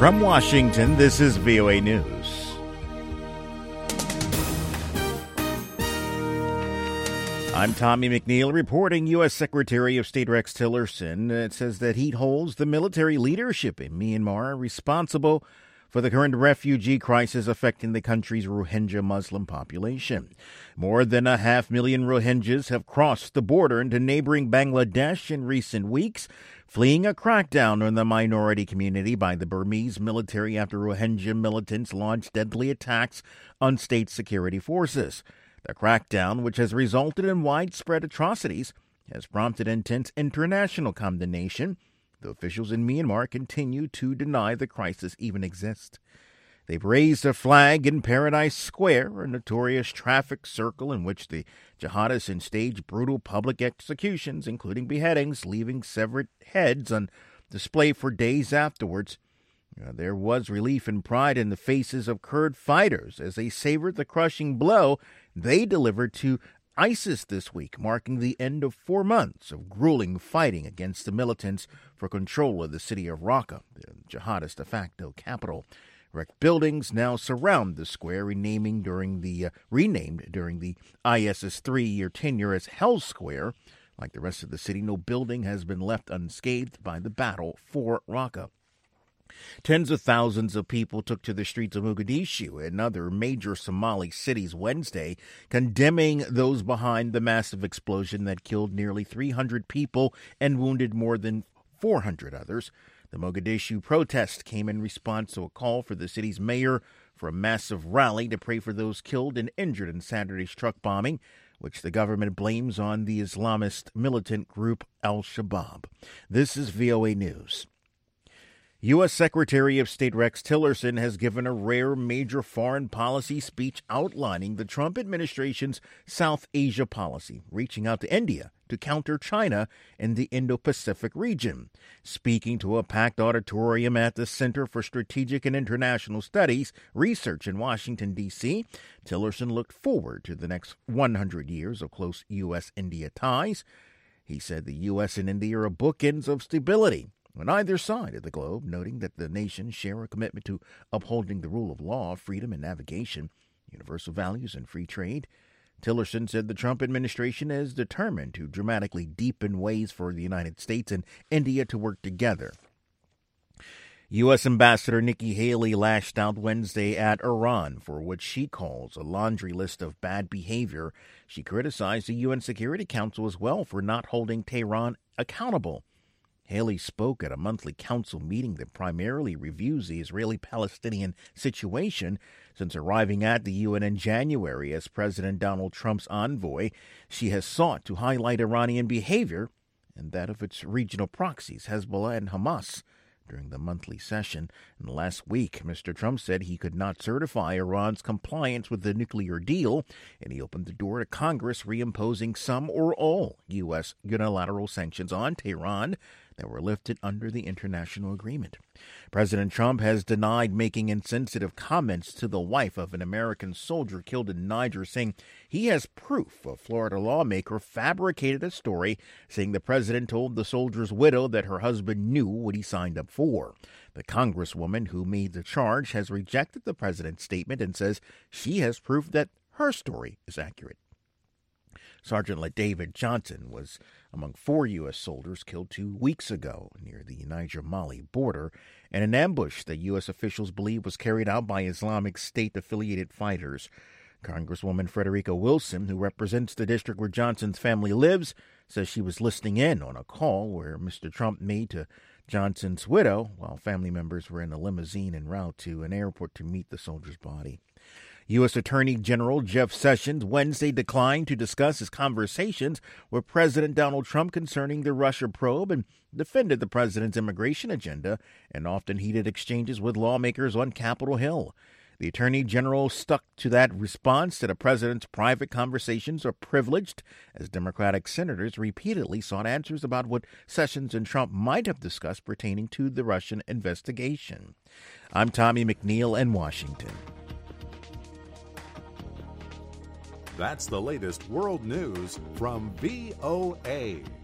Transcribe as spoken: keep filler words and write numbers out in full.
From Washington, this is V O A News. I'm Tommy McNeil reporting. U S. Secretary of State Rex Tillerson it says that he holds the military leadership in Myanmar responsible for the current refugee crisis affecting the country's Rohingya Muslim population. More than a half million Rohingyas have crossed the border into neighboring Bangladesh in recent weeks, fleeing a crackdown on the minority community by the Burmese military after Rohingya militants launched deadly attacks on state security forces. The crackdown, which has resulted in widespread atrocities, has prompted intense international condemnation. The officials in Myanmar continue to deny the crisis even exists. They've raised a flag in Paradise Square, a notorious traffic circle in which the jihadists stage brutal public executions, including beheadings, leaving severed heads on display for days afterwards. Uh, there was relief and pride in the faces of Kurd fighters as they savored the crushing blow they delivered to ISIS this week, marking the end of four months of grueling fighting against the militants for control of the city of Raqqa, the jihadist de facto capital. Wrecked buildings now surround the square, renaming during the uh, renamed during the I S's three-year tenure as Hell Square. Like the rest of the city, no building has been left unscathed by the battle for Raqqa. Tens of thousands of people took to the streets of Mogadishu and other major Somali cities Wednesday, condemning those behind the massive explosion that killed nearly three hundred people and wounded more than four hundred others. The Mogadishu protest came in response to a call for the city's mayor for a massive rally to pray for those killed and injured in Saturday's truck bombing, which the government blames on the Islamist militant group Al-Shabaab. This is V O A News. U S. Secretary of State Rex Tillerson has given a rare major foreign policy speech outlining the Trump administration's South Asia policy, reaching out to India to counter China in the Indo-Pacific region. Speaking to a packed auditorium at the Center for Strategic and International Studies Research in Washington, D C, Tillerson looked forward to the next one hundred years of close U S India ties. He said the U S and India are bookends of stability on either side of the globe, noting that the nations share a commitment to upholding the rule of law, freedom and navigation, universal values, and free trade. Tillerson said the Trump administration is determined to dramatically deepen ways for the United States and India to work together. U S. Ambassador Nikki Haley lashed out Wednesday at Iran for what she calls a laundry list of bad behavior. She criticized the U N Security Council as well for not holding Tehran accountable. Haley spoke at a monthly council meeting that primarily reviews the Israeli-Palestinian situation. Since arriving at the U N in January as President Donald Trump's envoy, she has sought to highlight Iranian behavior and that of its regional proxies, Hezbollah and Hamas. During the monthly session and last week, Mister Trump said he could not certify Iran's compliance with the nuclear deal, and he opened the door to Congress reimposing some or all U S unilateral sanctions on Tehran that were lifted under the international agreement. President Trump has denied making insensitive comments to the wife of an American soldier killed in Niger, saying he has proof a Florida lawmaker fabricated a story saying the president told the soldier's widow that her husband knew what he signed up for. The congresswoman who made the charge has rejected the president's statement and says she has proof that her story is accurate. Sergeant LaDavid Johnson was among four U S soldiers killed two weeks ago near the Niger-Mali border in an ambush that U S officials believe was carried out by Islamic State-affiliated fighters. Congresswoman Frederica Wilson, who represents the district where Johnson's family lives, says she was listening in on a call where Mister Trump made to Johnson's widow while family members were in a limousine en route to an airport to meet the soldier's body. U S. Attorney General Jeff Sessions Wednesday declined to discuss his conversations with President Donald Trump concerning the Russia probe and defended the president's immigration agenda and often heated exchanges with lawmakers on Capitol Hill. The Attorney General stuck to that response that the president's private conversations are privileged, as Democratic senators repeatedly sought answers about what Sessions and Trump might have discussed pertaining to the Russian investigation. I'm Tommy McNeil in Washington. That's the latest world news from V O A.